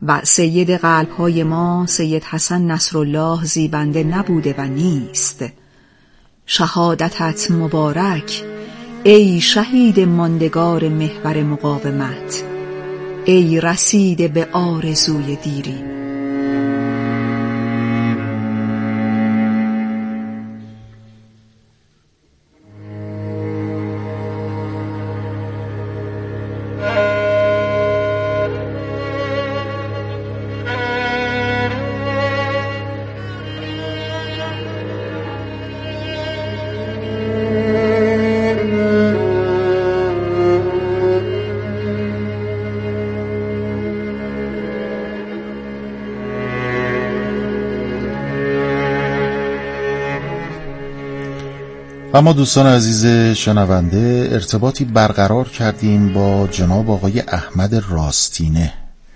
و سید قلب‌های ما سید حسن نصرالله زیبنده نبوده و نیست. شهادتت مبارک ای شهید ماندگار محور مقاومت، ای رسیده به آرزوی دیری. و ما دوستان عزیز شنونده ارتباطی برقرار کردیم با جناب آقای احمد راستینه.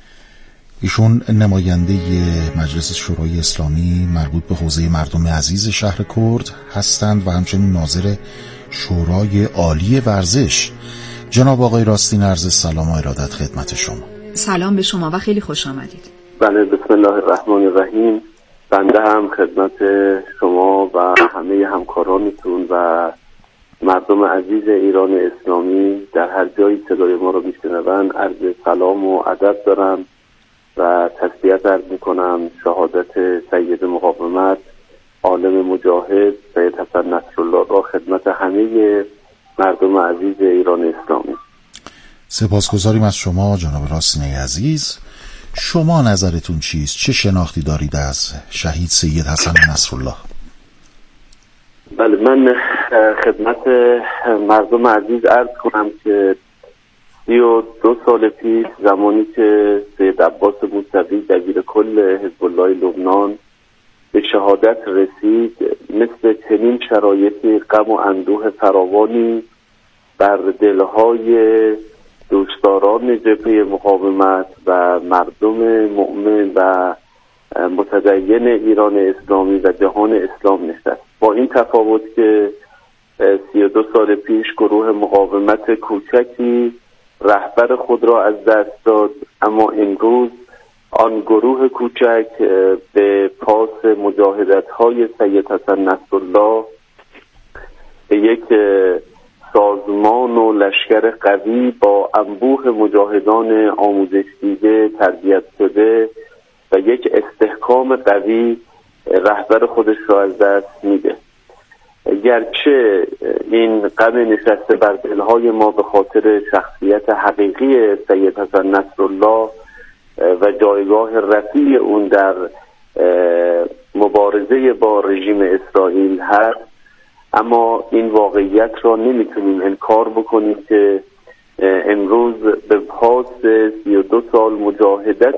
ایشون نماینده مجلس شورای اسلامی مربوط به حوزه مردم عزیز شهر کرد هستند و همچنین ناظر شورای عالی ورزش. جناب آقای راستینه عرض سلام و ارادت خدمت شما. سلام به شما و خیلی خوش آمدید. بله، بسم الله الرحمن الرحیم. بنده هم خدمت شما و همه همکارانتون و مردم عزیز ایران اسلامی در هر جایی صدای ما رو میشنوند عرض سلام و ادب دارم و تسلیت عرض میکنم شهادت سید مقاومت عالم مجاهد سید حسن نصرالله را خدمت همه مردم عزیز ایران اسلامی. سپاسگزاریم از شما جناب راستینه عزیز. شما نظرتون چیست؟ چه شناختی دارید از شهید سید حسن نصرالله؟ بله، من خدمت مردم عزیز عرض کنم که 32 سال پیش زمانی که سید عباس موسوی دبیر کل حزب الله لبنان به شهادت رسید، مثل چنین شرایطی غم و اندوه فراوانی بر دلهای دوستداران جبهه مقاومت و مردم مؤمن و متدین ایران اسلامی و جهان اسلام نشست. با این تفاوت که 32 سال پیش گروه مقاومت کوچکی رهبر خود را از دست داد، اما امروز آن گروه کوچک به پاس مجاهدت‌های سید حسن نصرالله به یک سازمان و لشکر قوی با انبوه مجاهدان آموزش دیده تربیت شده و یک استحکام قوی رهبر خودش را از دست میده. گرچه این غم نشسته بر دلهای ما به خاطر شخصیت حقیقی سید حسن نصرالله و جایگاه رفیع اون در مبارزه با رژیم اسرائیل هست، اما این واقعیت را نمیتونیم انکار بکنیم که امروز به پاس 32 سال مجاهدت.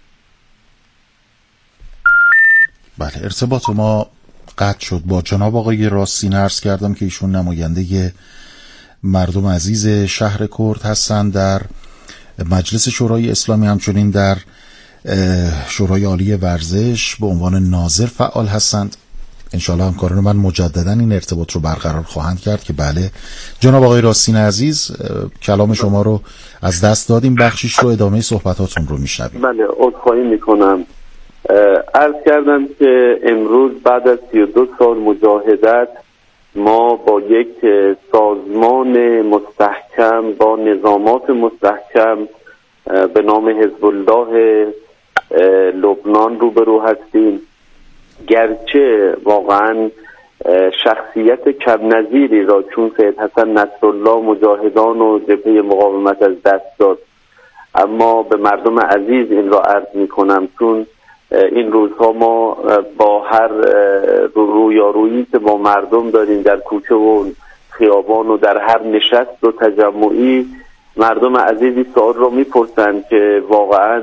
بله، ارتباط ما قطع شد. با جناب آقای راستینه عرض کردم که ایشون نماینده مردم عزیز شهر کرد هستند در مجلس شورای اسلامی، همچنین در شورای عالی ورزش به عنوان ناظر فعال هستند. انشاءالله همکاران من مجددا این ارتباط رو برقرار خواهند کرد که بله. جناب آقای راستینه عزیز، کلام شما رو از دست دادیم، بخشیش رو ادامه صحبتاتون رو میشنویم. بله، عذرخواهی میکنم. عرض کردم که امروز بعد از 32 سال مجاهدت ما با یک سازمان مستحکم با نظامات مستحکم به نام حزب الله لبنان روبرو هستیم. گرچه واقعا شخصیت کم نظیری را چون سید حسن نصرالله مجاهدان و جبهه مقاومت از دست داد، اما به مردم عزیز این را عرض می کنم چون این روزها ما با هر رویارویی که با مردم داریم در کوچه و خیابان و در هر نشست و تجمعی، مردم عزیزی سوال را میپرسند که واقعا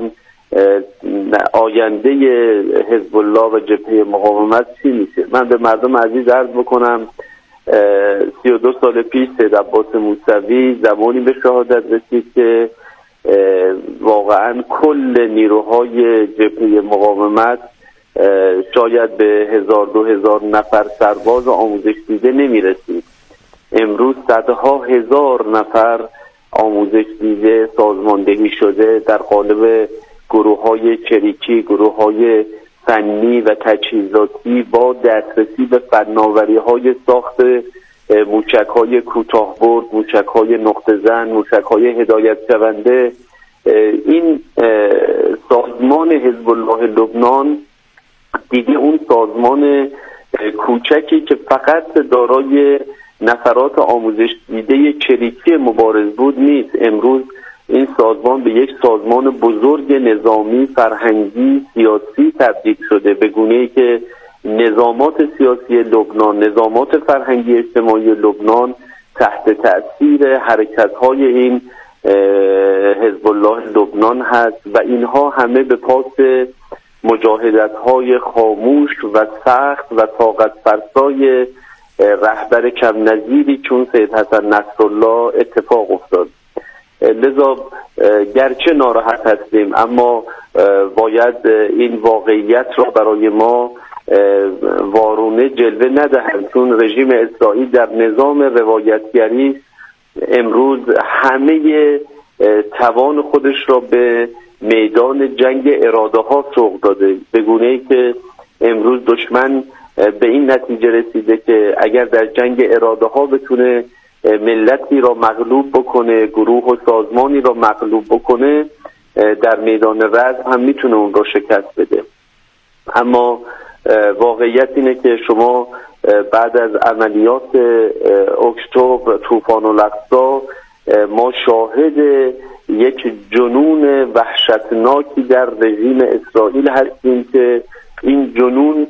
آینده حزب الله و جبهه مقاومت چی میشه. من به مردم عزیز عرض بکنم 32 سال پیش سید عباس موسوی زمانی به شهادت رسید که واقعا کل نیروهای جبهه مقاومت شاید به 1000-2000 نفر سرباز آموزش دیده نمی رسید. امروز صدها هزار نفر آموزش دیده سازماندهی شده در قالب گروه‌های چریکی، گروه‌های فنی و تجهیزاتی با دسترسی به فناوری‌های ساخت موشک‌های کوتاه‌برد، موشک‌های نقطه زن، موشک‌های هدایت شونده، این سازمان حزب الله لبنان دیگه اون سازمان کوچکی که فقط دارای نفرات آموزش دیده چریکی مبارز بود نیست. امروز این سازمان به یک سازمان بزرگ نظامی، فرهنگی، سیاسی تبدیل شده، به گونه‌ای که نظامات سیاسی لبنان، نظامات فرهنگی اجتماعی لبنان تحت تأثیر حرکت‌های این حزب الله لبنان هست و اینها همه به پاس مجاهدت‌های خاموش و سخت و طاقت فرسای رهبر کم نظیری چون سید حسن نصرالله اتفاق افتاد. لذا گرچه ناراحت هستیم اما باید این واقعیت را برای ما وارونه جلوه ندهند، چون رژیم اسرائیل در نظام روایتگری امروز همه توان خودش را به میدان جنگ اراده ها سوق داده، به گونه‌ای که امروز دشمن به این نتیجه رسیده که اگر در جنگ اراده ها بتونه ملتی را مغلوب بکنه، گروه و سازمانی را مغلوب بکنه، در میدان رزم هم میتونه اون را شکست بده. اما واقعیت اینه که شما بعد از عملیات اکتبر، طوفان الاقصی، ما شاهد یک جنون وحشتناکی در رژیم اسرائیل هستیم که این جنون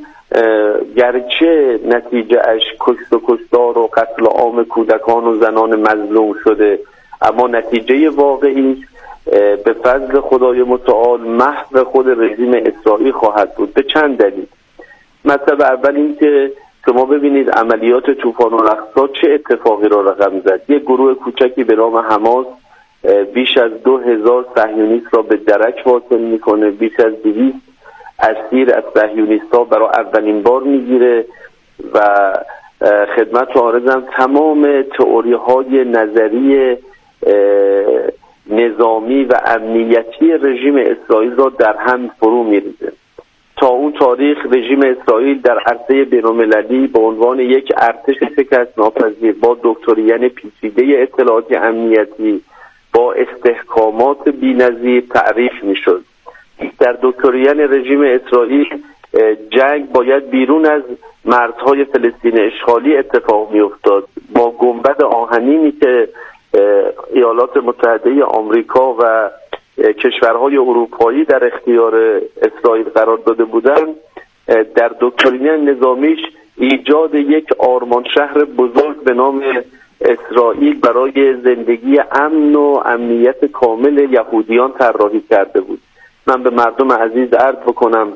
گرچه نتیجه اش کشت و کشتار و قتل عام کودکان و زنان مظلوم شده، اما نتیجه واقعی به فضل خدای متعال محو خود رژیم اسرائیل خواهد بود. به چند دلیل. مطلب اول این که شما ببینید عملیات طوفان الاقصی چه اتفاقی را رقم زد. یک گروه کوچکی به نام حماس بیش از 2000 صهیونیست را به درک واصل میکنه، بیش از 200 اسیر از صهیونیست‌ها برای اولین بار میگیره و خدمت عارضم تمام تئوری‌های نظری نظامی و امنیتی رژیم اسرائیل را در هم فرو میریزه. تا اون تاریخ رژیم اسرائیل در عرصه بین‌المللی به عنوان یک ارتش شکست ناپذیر با دکترین پیچیده اطلاعاتی امنیتی با استحکامات بی‌نظیر تعریف میشد. در دکترین رژیم اسرائیل جنگ باید بیرون از مرزهای فلسطین اشغالی اتفاق میافتاد. با گنبد آهنینی که ایالات متحده آمریکا و کشورهای اروپایی در اختیار اسرائیل قرار داده بودند، در دکترین نظامیش ایجاد یک آرمان شهر بزرگ به نام اسرائیل برای زندگی امن و امنیت کامل یهودیان طراحی کرده بود. من به مردم عزیز عرض بکنم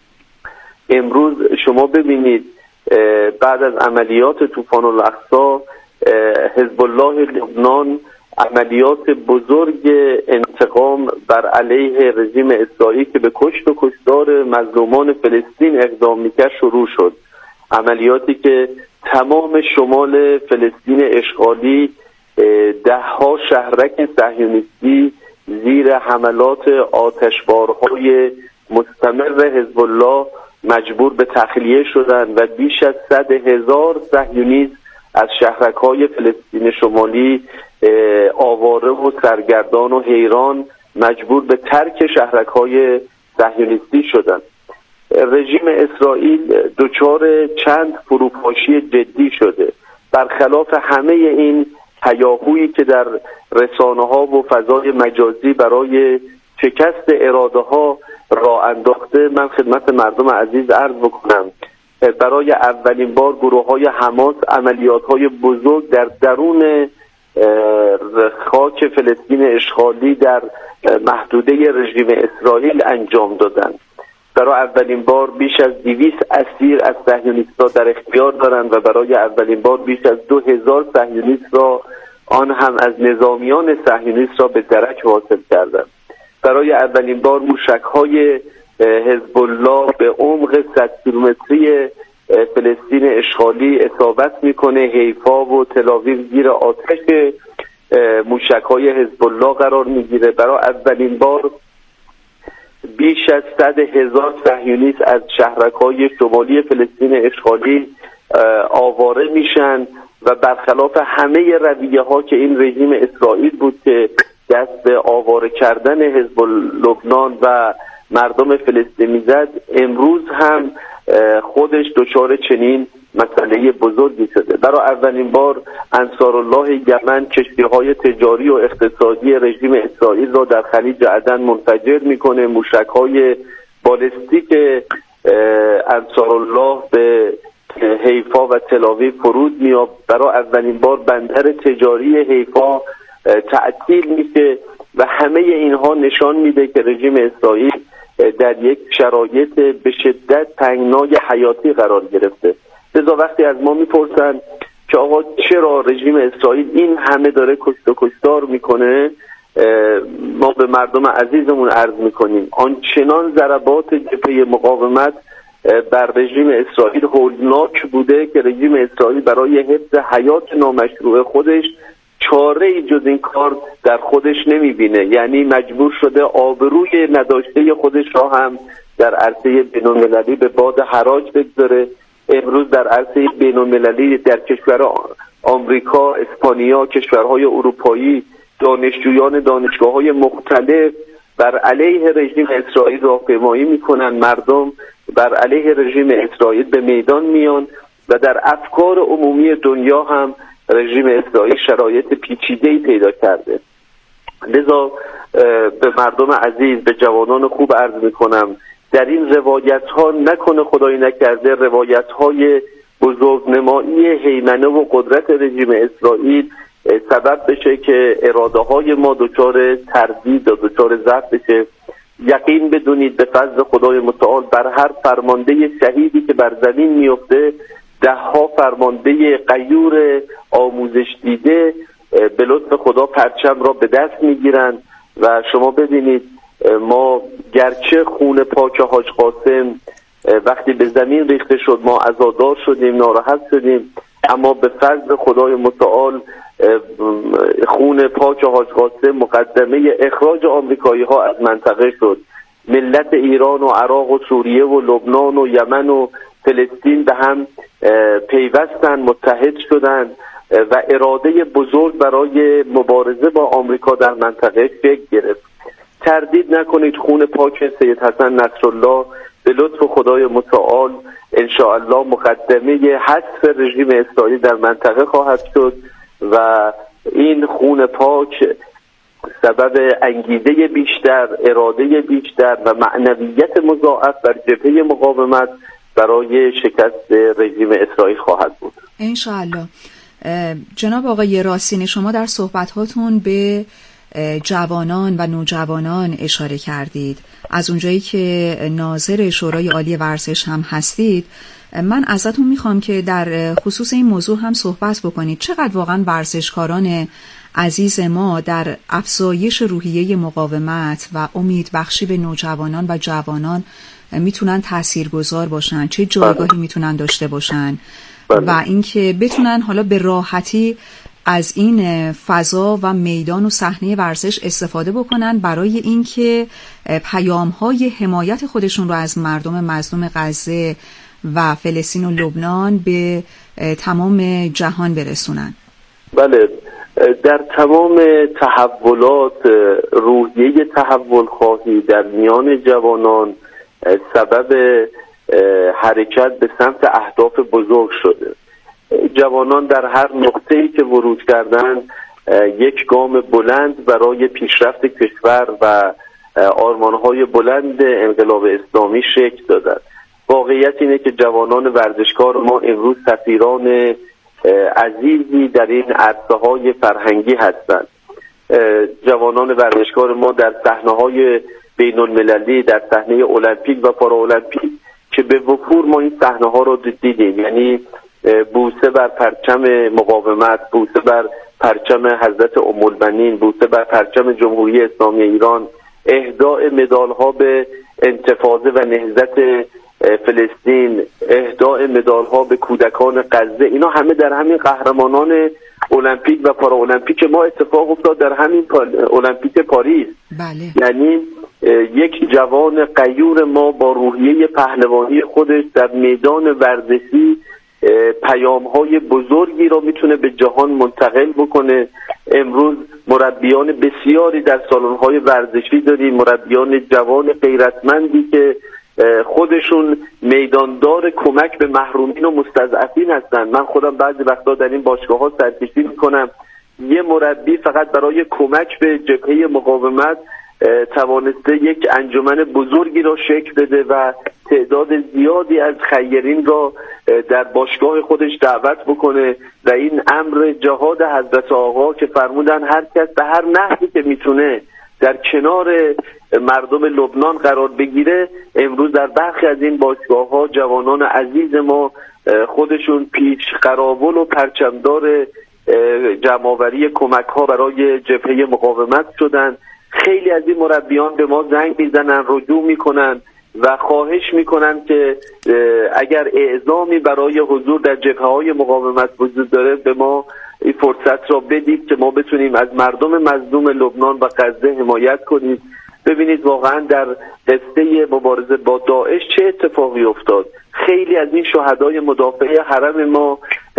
امروز شما ببینید بعد از عملیات طوفان الاقصی حزب الله لبنان عملیات بزرگ انتقام بر علیه رژیم اسرائیل که به کشت و کشتار مظلومان فلسطین اقدام میکرد شروع شد. عملیاتی که تمام شمال فلسطین اشغالی دهها شهرک صهیونیستی زیر حملات آتشبارهای مستمر حزب الله مجبور به تخلیه شدند و بیش از 100,000 صهیونیست از شهرک‌های فلسطین شمالی آواره و سرگردان و حیران مجبور به ترک شهرک‌های صهیونیستی شدند. رژیم اسرائیل دچار چند فروپاشی جدی شده. برخلاف همه این هیاهویی که در رسانه‌ها و فضای مجازی برای شکست اراده‌ها راه انداخته، من خدمت مردم عزیز عرض بکنم برای اولین بار گروه‌های حماس عملیات‌های بزرگ در درون خاک فلسطین اشغالی در محدوده رژیم اسرائیل انجام دادند. برای اولین بار بیش از 200 اسیر از صهیونیست‌ها در اختیار دارند و برای اولین بار بیش از 2000 صهیونیست را آن هم از نظامیان صهیونیست را به درک واصل کردند. برای اولین بار موشک‌های حزب الله به عمق 100 کیلومتری فلسطین اشغالی اصابت میکنه. حیفا و تل‌آویو زیر آتش موشک‌های حزب الله قرار میگیره. برای اولین بار بیش از 100,000 صهیونیست از شهرک‌های شمالی فلسطین اشغالی آواره میشن و برخلاف همه رویه‌ها که این رژیم اسرائیل بود که دست به آواره کردن حزب لبنان و مردم فلسطین میزد، امروز هم خودش دچار چنین مسئله بزرگی شده. برای اولین بار انصارالله یمن کشتی‌های تجاری و اقتصادی رژیم اسرائیل را در خلیج عدن منفجر میکنه. موشک‌های بالستیک انصارالله به حیفا و تل‌آویو فرود میاد. برای اولین بار بندر تجاری حیفا تعطیل میشه و همه اینها نشان میده که رژیم اسرائیل در یک شرایط به شدت تنگنای حیاتی قرار گرفته. لذا وقتی از ما میپرسن که آقا چرا رژیم اسرائیل این همه داره کشت و کشتار میکنه، ما به مردم عزیزمون عرض میکنیم آنچنان ضربات جبهه مقاومت بر رژیم اسرائیل هولناک بوده که رژیم اسرائیل برای حفظ حیات نامشروع خودش چاره ای جز این کار در خودش نمیبینه. یعنی مجبور شده آبروی نداشته خودش را هم در عرصه بین‌المللی به باد حراج بگذاره. امروز در عرصه بین‌المللی در کشور آمریکا، اسپانیا، کشورهای اروپایی دانشجویان دانشگاه‌های مختلف بر علیه رژیم اسرائیل راهپیمایی میکنن. مردم بر علیه رژیم اسرائیل به میدان میان و در افکار عمومی دنیا هم رژیم اسرائیل شرایط پیچیده‌ای پیدا کرده. لذا به مردم عزیز، به جوانان خوب عرض میکنم در این روایت ها نکنه خدایی نکرده روایت های بزرگنمایی هیمنه و قدرت رژیم اسرائیل سبب بشه که اراده های ما دچار تردید و دچار ضعف بشه. یقین بدونید به فضل خدای متعال بر هر فرمانده شهیدی که بر زمین میفته 10 فرمانده غیور آموزش دیده به لطف خدا پرچم را به دست میگیرن و شما ببینید ما گرچه خون پاک حاج قاسم وقتی به زمین ریخته شد ما عزادار شدیم، ناراحت شدیم، اما به فضل خدای متعال خون پاک حاج قاسم مقدمه اخراج آمریکایی ها از منطقه شد. ملت ایران و عراق و سوریه و لبنان و یمن و فلسطین به هم پیوستن، متحد شدن و اراده بزرگ برای مبارزه با آمریکا در منطقه شکل گرفت. تردید نکنید خون پاک سید حسن نصرالله به لطف خدای متعال انشاءالله مقدمه حذف رژیم اسرائیل در منطقه خواهد شد و این خون پاک سبب انگیزه بیشتر، اراده بیشتر و معنویت مضاعف بر جبهه مقاومت برای شکست رژیم اسرائیل خواهد بود انشاءالله. جناب آقای راسین، شما در صحبت‌هاتون به جوانان و نوجوانان اشاره کردید. از اونجایی که ناظر شورای عالی ورزش هم هستید، من ازتون میخوام که در خصوص این موضوع هم صحبت بکنید. چقدر واقعا ورزشکاران عزیز ما در افزایش روحیه مقاومت و امید بخشی به نوجوانان و جوانان میتونن تاثیرگذار باشن، چه جایگاهی میتونن داشته باشن و اینکه بتونن حالا به راحتی از این فضا و میدان و صحنه ورزش استفاده بکنن برای اینکه پیام‌های حمایت خودشون رو از مردم مظلوم غزه و فلسطین و لبنان به تمام جهان برسونن. بله، در تمام تحولات روحیه تحول خواهی در میان جوانان سبب حرکت به سمت اهداف بزرگ شده. جوانان در هر نقطه‌ای که ورود کردند یک گام بلند برای پیشرفت کشور و آرمان‌های بلند انقلاب اسلامی شکل دادند. واقعیت اینه که جوانان ورزشکار ما امروز سفیران عزیزی در این عرصه‌های فرهنگی هستند. جوانان ورزشکار ما در صحنه‌های بین‌المللی، در صحنه المپیک و پارالمپیک که به وفور ما این صحنه‌ها رو دیدیم، یعنی بوسه بر پرچم مقاومت، بوسه بر پرچم حضرت ام البنین، بوسه بر پرچم جمهوری اسلامی ایران، اهداء مدال‌ها به انتفاضه و نهضت فلسطین، اهداء مدال‌ها به کودکان غزه، اینا همه در همین قهرمانان المپیک و پارالمپیک ما اتفاق افتاد در همین المپیک پاریس. بله. یعنی یک جوان غیور ما با روحیه پهلوانی خودش در میدان ورزشی پیام‌های بزرگی را میتونه به جهان منتقل بکنه. امروز مربیان بسیاری در سالن‌های ورزشی داریم، مربیان جوان غیرتمندی که خودشون میداندار کمک به محرومین و مستضعفین هستن. من خودم بعضی وقتا در این باشگاه‌ها سرکشی میکنم، یه مربی فقط برای کمک به جبهه مقاومت توانسته یک انجمن بزرگی را شکل بده و تعداد زیادی از خیرین را در باشگاه خودش دعوت بکنه و این امر جهاد حضرت آقا که فرمودن هر کس به هر نحوی که میتونه در کنار مردم لبنان قرار بگیره، امروز در برخی از این باشگاه‌ها جوانان عزیز ما خودشون پیش قراول و پرچمدار جمع‌آوری کمک‌ها برای جبهه مقاومت شدن. خیلی از این مربیان به ما زنگ میزنن، رجوع میکنن و خواهش میکنن که اگر اعزامی برای حضور در جبهه‌های مقاومت وجود داره به ما این فرصت را بدید که ما بتونیم از مردم مظلوم لبنان و غزه حمایت کنیم. ببینید واقعا در قصه مبارزه با داعش چه اتفاقی افتاد. خیلی از این شهدای مدافع حرم ما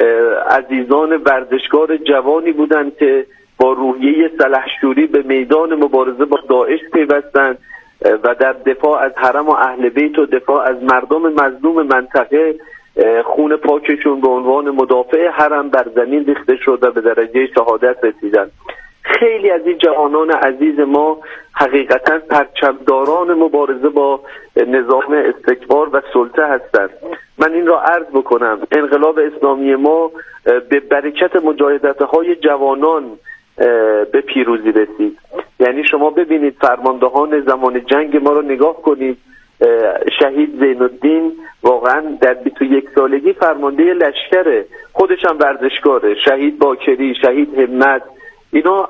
عزیزان ورزشکار جوانی بودند که با روحیه سلحشوری به میدان مبارزه با داعش پیوستند و در دفاع از حرم و اهل بیت و دفاع از مردم مظلوم منطقه خون پاکشون به عنوان مدافع حرم بر زمین ریخته شد و به درجه شهادت رسیدند. خیلی از این جوانان عزیز ما حقیقتا پرچمداران مبارزه با نظام استکبار و سلطه هستند. من این را عرض بکنم، انقلاب اسلامی ما به برکت مجاهدت‌های جوانان به پیروزی رسید. یعنی شما ببینید فرماندهان زمان جنگ ما رو نگاه کنید، شهید زینالدین واقعا در 21 سالگی فرمانده لشکره، خودش هم ورزشکاره، شهید باکری، شهید همت، اینا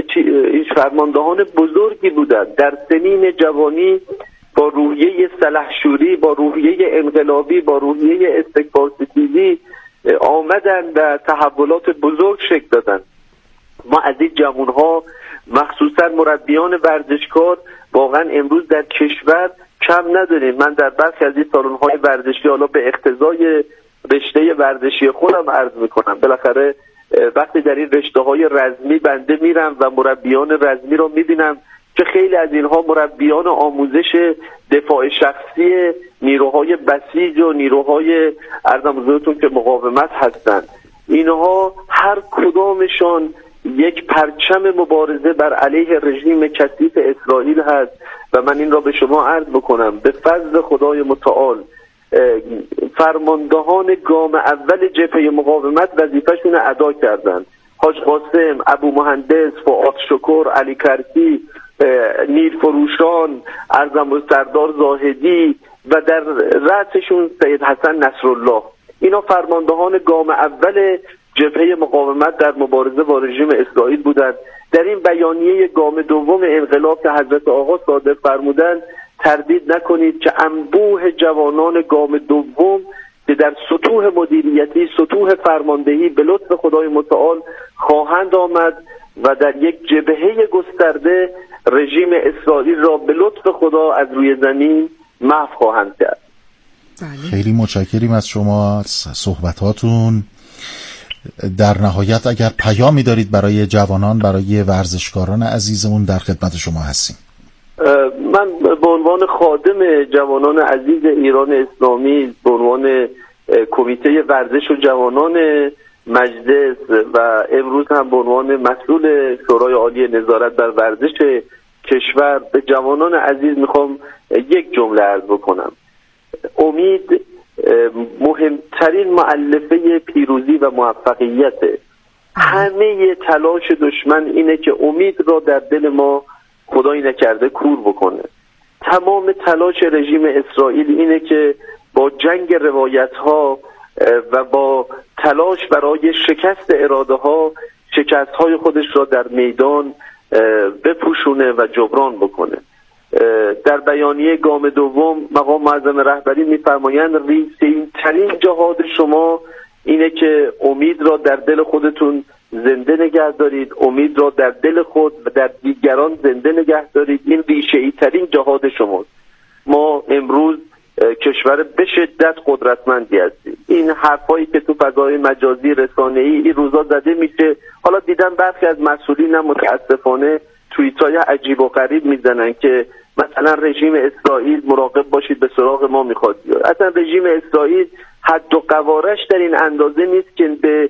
فرماندهان بزرگی بودند. در سنین جوانی با روحیه سلحشوری، با روحیه انقلابی، با روحیه استکبارستیزی آمدن و تحولات بزرگ شکل دادن. ما از این جوانها مخصوصا مربیان ورزشکار واقعا امروز در کشور کم نداریم. من در برخی از این سالن‌های ورزشی حالا به اقتضای رشته ورزشی خودم عرض میکنم، بالاخره وقتی در این رشته‌های رزمی بنده میرم و مربیان رزمی رو میبینم که خیلی از اینها مربیان آموزش دفاع شخصی نیروهای بسیج و نیروهای ارزم حضورتون که مقاومت هستند. اینها هر کدامشان یک پرچم مبارزه بر علیه رژیم کثیف اسرائیل هست و من این را به شما عرض بکنم به فضل خدای متعال فرماندهان گام اول جبهه مقاومت وظیفه‌شون ادا کردند. حاج قاسم، ابو مهندس، فؤاد شکر، علی کرکی، نیر فروشان، ارزم سردار زاهدی و در رأسشون سید حسن نصرالله، اینا فرماندهان گام اول جبهه مقاومت در مبارزه با رژیم اسرائیل بودند. در این بیانیه گام دوم انقلاب که حضرت آقا صادر فرمودند تردید نکنید که انبوه جوانان گام دوم که در سطوح مدیریتی، سطوح فرماندهی به لطف خدای متعال خواهند آمد و در یک جبهه گسترده رژیم اسرائیل را به لطف خدا از روی زمین محو خواهند کرد. خیلی متشکریم از شما، از صحبتاتون. در نهایت اگر پیامی دارید برای جوانان، برای ورزشکاران عزیزمون، در خدمت شما هستیم. من به عنوان خادم جوانان عزیز ایران اسلامی، به عنوان کمیته ورزش و جوانان مجلس و امروز هم به عنوان مسئول شورای عالی نظارت بر ورزش کشور به جوانان عزیز میخوام یک جمله عرض بکنم. امید مهمترین مؤلفه پیروزی و موفقیته. همه تلاش دشمن اینه که امید را در دل ما خدایی نکرده کور بکنه. تمام تلاش رژیم اسرائیل اینه که با جنگ روایت ها و با تلاش برای شکست اراده ها شکست های خودش را در میدان بپوشونه و جبران بکنه. در بیانیه گام دوم مقام معظم رهبری می‌فرمایند ریزین ترین جهاد شما اینه که امید را در دل خودتون زنده نگه دارید، امید را در دل خود و در دیگران زنده نگه دارید. این ریشه‌ای ترین جهاد شماست. ما امروز کشور به شدت قدرتمندی هستیم. این حرفایی که تو فضای مجازی رسانه‌ای این روزا زده میشه، حالا دیدم برخی از مسئولین هم متاسفانه توییت‌های عجیب و غریب میزنن که مثلا رژیم اسرائیل مراقب باشید به سراغ ما میخواد بیاد. اصلا رژیم اسرائیل حد و قوارش در این اندازه نیست که به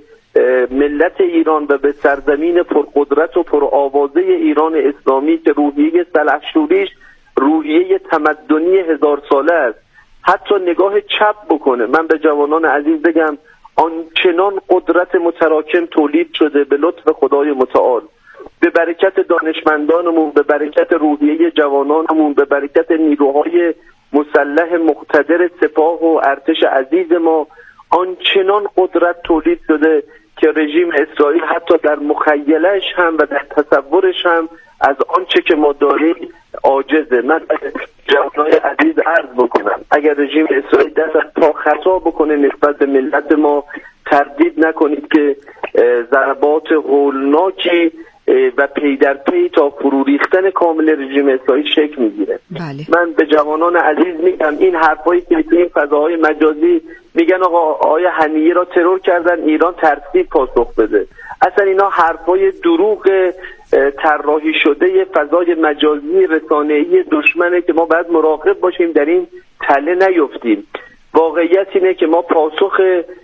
ملت ایران و به سرزمین پرقدرت و پرآوازه ایران اسلامی که روحیه سلحشوریش روحیه تمدنی 1000 ساله است حتی نگاه چپ بکنه. من به جوانان عزیز بگم آنچنان قدرت متراکم تولید شده به لطف خدای متعال، به برکت دانشمندانمون، به برکت روحیه جوانانمون، به برکت نیروهای مسلح مقتدر سپاه و ارتش عزیز ما، آنچنان قدرت تولید شده که رژیم اسرائیل حتی در مخیلش هم و در تصورش هم از آنچه که ما داریم عاجزه. من جوانای عزیز عرض بکنم اگر رژیم اسرائیل دست از پا خطا بکنه نسبت به ملت ما، تردید نکنید که ضربات هولناکی و پی در پی تا فرو ریختن کامل رژیم اسرائیل شکل میگیره. من به جوانان عزیز میگم این حرفایی که تو این فضاهای مجازی میگن آقای حنیه را ترور کردن ایران ترتیب پاسخ بده، اصلا اینا حرفای دروغ طراحی شده فضای مجازی رسانه‌ای دشمنه که ما باید مراقب باشیم در این تله نیفتیم. واقعیت اینه که ما پاسخ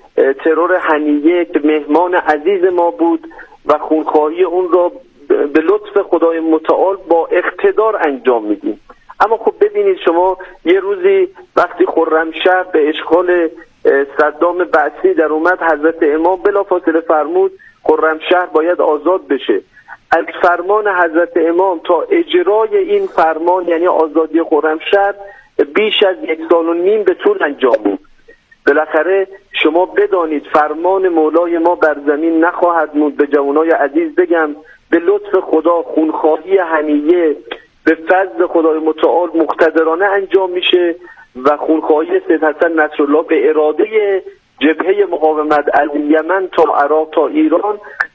ترور حنیه که مهمان عزیز ما بود و خونخواهی اون را به لطف خدای متعال با اقتدار انجام میدیم. اما خب ببینید شما یه روزی وقتی خرمشهر به اشغال صدام بعثی در اومد، حضرت امام بلافاصله فرمود خرمشهر باید آزاد بشه. از فرمان حضرت امام تا اجرای این فرمان یعنی آزادی خرمشهر بیش از 1.5 سال به طول انجام بود. بالاخره شما بدانید فرمان مولای ما بر زمین نخواهد موند. به جوانای عزیز بگم به لطف خدا خونخواهی حنیه به فضل خدای متعال مقتدرانه انجام میشه و خونخواهی سید حسن نصرالله به اراده جبهه مقاومت از یمن تا عراق تا ایران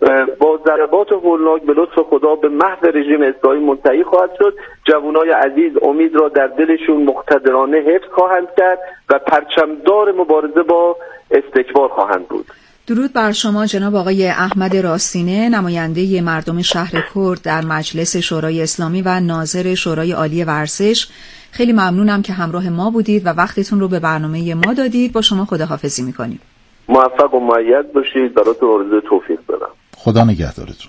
با ضربات هولناک به لطف خدا به محو رژیم اسرائیل منتهی خواهد شد. جوانای عزیز امید را در دلشون مقتدرانه حفظ خواهند کرد و پرچمدار مبارزه با استکبار خواهند بود. درود بر شما جناب آقای احمد راستینه، نماینده مردم شهر کرد در مجلس شورای اسلامی و ناظر شورای عالی ورزش. خیلی ممنونم که همراه ما بودید و وقتتون رو به برنامه ما دادید. با شما خداحافظی میکنیم. موفق و مؤید باشید. براتون آرزوی توفیق دارم. خدا نگهدارتون.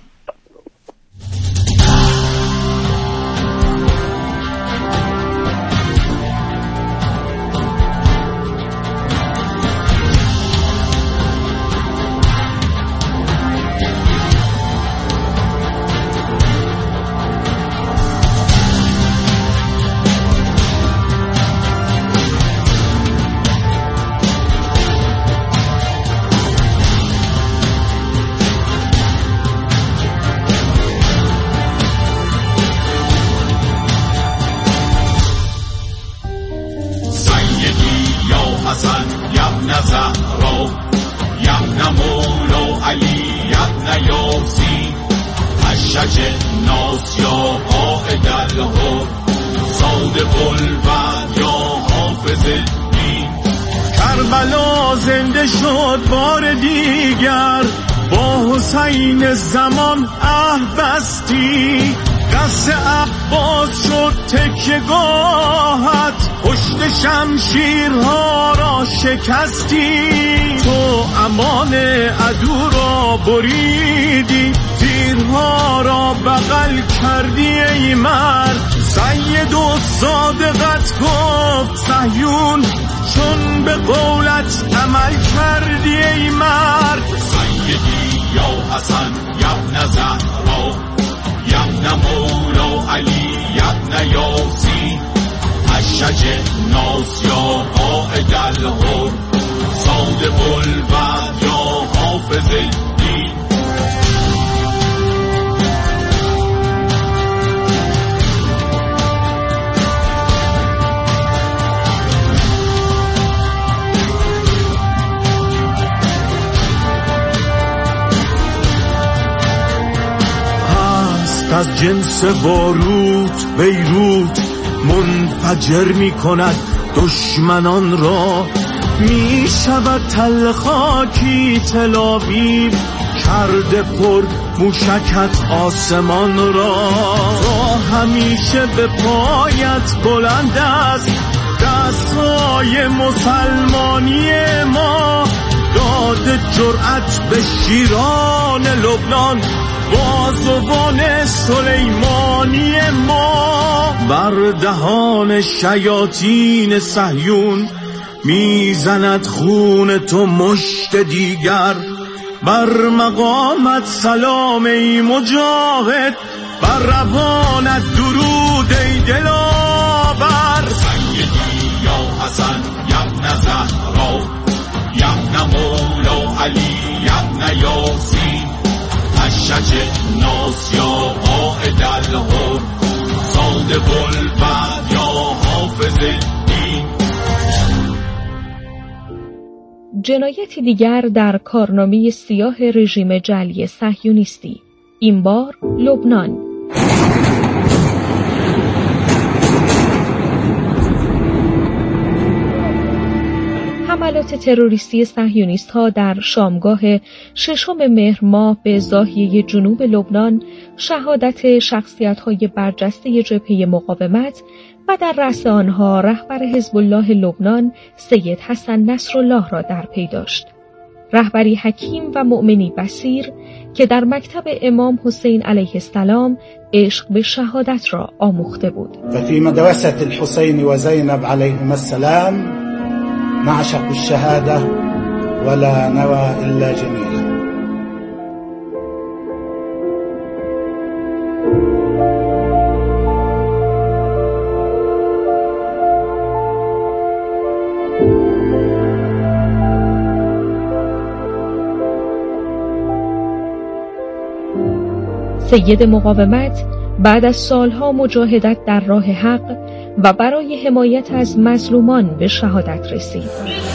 کربلا زنده شد بار دیگر، با حسین زمان عهد بستی، قصد عباس شد تکیه‌گاهت، پشت شمشیرها را شکستی، تو امان عدو را بریدی، تیرها را بغل کردی ای مرد. سید و صادقت گفت صهیون، چون به قولت عمل کردی ای مرد. سیدی یا حسن یبن زهرا، یبن مولا علی، یبن یاسین، اشج ناس یا قائد الحر، صادق الوعد یا حافظ الدین. از جنس باروت بیروت منفجر می کند دشمنان را. می شود تل خاکی تل آویو کرده پر موشکت آسمان را. همیشه به پایت بلند است دستای مسلمانی ما. داد جرأت به شیران لبنان بازوان سلیمانی ما. بر دهان شیاطین صهیون میزند خون تو مشت دیگر. بر مقامت سلام ای مجاهد، بر روانت درود ای دلاور. سیدی یا حسن یبن زهرا یبن مولا علی یبن یاسین اشج ناس یا قائد الحر صادق الوعد یا حافظ الدین. جنایتی دیگر در کارنامه سیاه رژیم جعلی صهیونیستی، این بار لبنان. حملات تروریستی صهیونیست‌ها در شامگاه 6 مهر ماه به ضاحیه جنوب لبنان شهادت شخصیت‌های برجسته جبهه مقاومت و در رأس آنها رهبر حزب الله لبنان سید حسن نصرالله را در پی داشت. رهبری حکیم و مؤمنی بصیر که در مکتب امام حسین علیه السلام عشق به شهادت را آموخته بود. ففي مدرسة الحسين وزينب عليهما السلام نعشق الشهادة ولا نرى إلا جميلا. سید مقاومت بعد از سالها مجاهدت در راه حق و برای حمایت از مظلومان به شهادت رسید.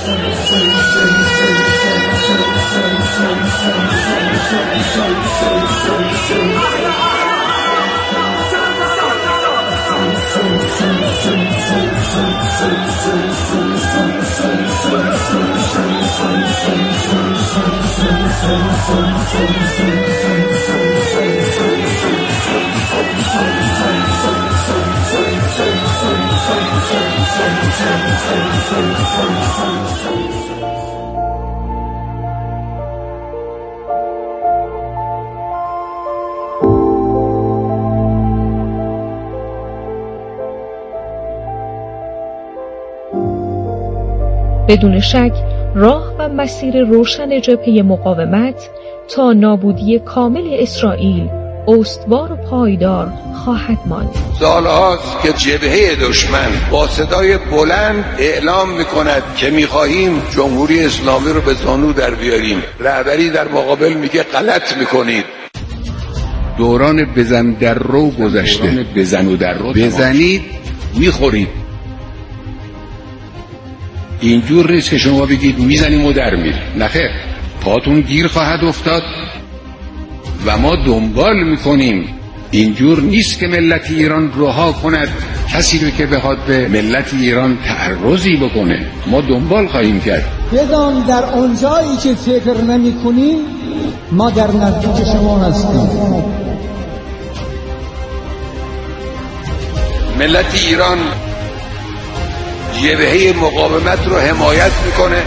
بدون شک راه و مسیر روشن جبهه مقاومت تا نابودی کامل اسرائیل استوار و پایدار خواهد ماند. سالهاست که جبهه دشمن با صدای بلند اعلام میکند که میخواهیم جمهوری اسلامی رو به زانو در بیاریم. رهبری در مقابل میگه غلط میکنید. دوران بزن در رو گذشته. بزنید میخورید. اینجور نیست که شما بگید میزنیم و در میریم. نخیر، پاتون گیر خواهد افتاد و ما دنبال میکنیم. اینجور نیست که ملت ایران رها کند کسی رو که بخواد به ملت ایران تعرضی بکنه. ما دنبال خواهیم کرد. بدان در اونجایی که فکر نمی کنیم ما در نزدیک شما هستیم. ملت ایران جبهه مقاومت رو حمایت میکنه.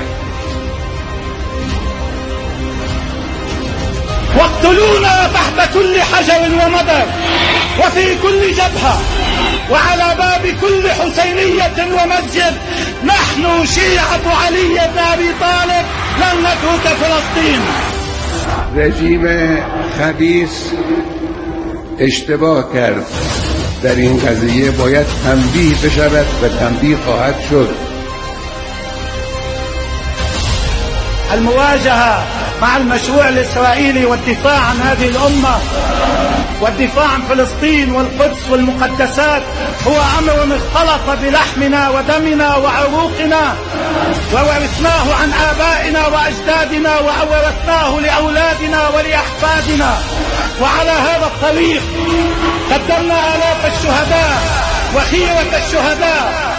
واقتلونا تحت كل حجر ومدر وفي كل جبهة وعلى باب كل حسينية ومسجد نحن شيعة علي بن أبي طالب لن نترك فلسطين. رژیم خبیث اشتباه کرد. در این قضیه باید تنبیه بشود و تنبیه خواهد شد. المواجهة مع المشروع الإسرائيلي والدفاع عن هذه الأمة والدفاع عن فلسطين والقدس والمقدسات هو أمر اختلط بلحمنا ودمنا وعروقنا وورثناه عن آبائنا وأجدادنا وورثناه لأولادنا ولأحفادنا. وعلى هذا الطريق قدمنا آلاف الشهداء وخيرة الشهداء